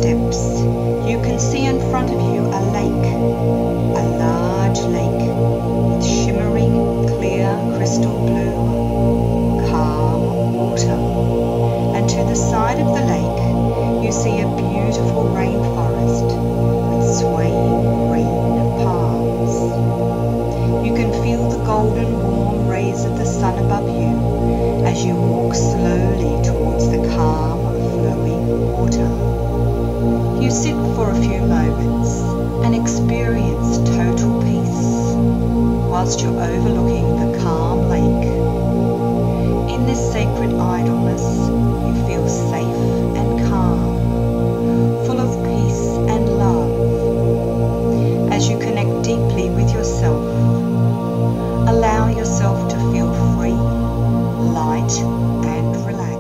steps, you can see in front of you a lake, a large lake with shimmering, clear, crystal blue, calm water. And to the side of the lake, you see a beautiful rainforest with swaying green palms. You can feel the golden warm rays of the sun above you as you walk slowly towards the calm, flowing water. You sit for a few moments and experience total peace whilst you're overlooking the calm lake. In this sacred idleness, you feel safe and calm, full of peace and love. As you connect deeply with yourself, allow yourself to feel free, light and relaxed.